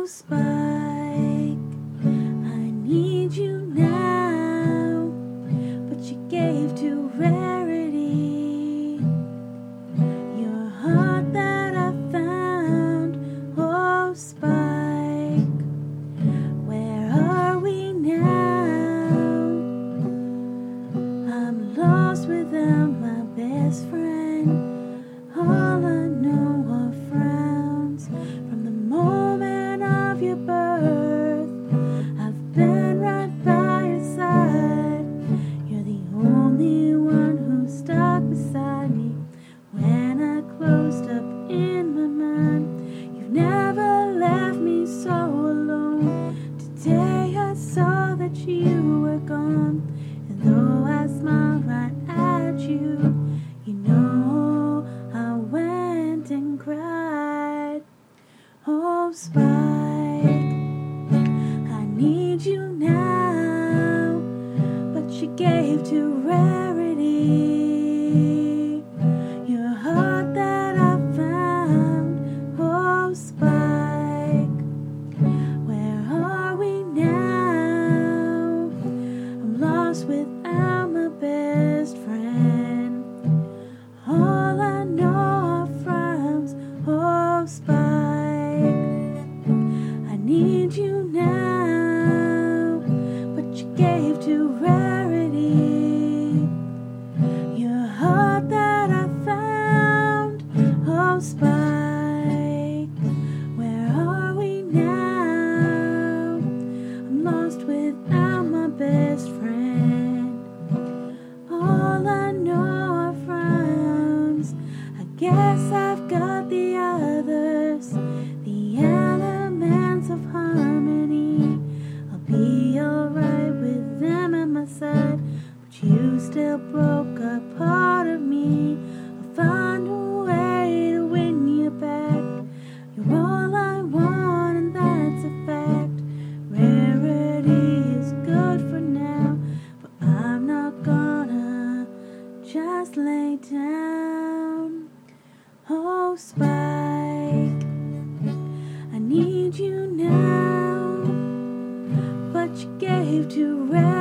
Oh, Spike, I need you now, but you gave to rarity your heart that I found. Oh, Spike, where are we now? I'm lost without my best friend. All I know are frowns from the moment of your birth. I've been right by your side. You're the only one who stuck beside me when I closed up in my mind. You've never left me so alone. Today I saw that you were gone, and though I smiled right at you, you know I went and cried. Oh, Spike, I need you now, but you gave to rarity your heart that I found. Oh, Spike, where are we now? I'm lost without my best friend. All I know are frowns. Oh, Spike, I need you now, but you gave to rarity your heart that I found. Oh, Spike, where are we now? I'm lost without my best friend. All I know are frowns. I guess I've got the others, the elements of harmony. I'll be alright with them at my side, but you still broke a part of me. I'll find a way to win you back. You're all I want, and that's a fact. Rarity is good for now, but I'm not gonna just lay down. Oh, Spike, I need you now, but you gave to rarity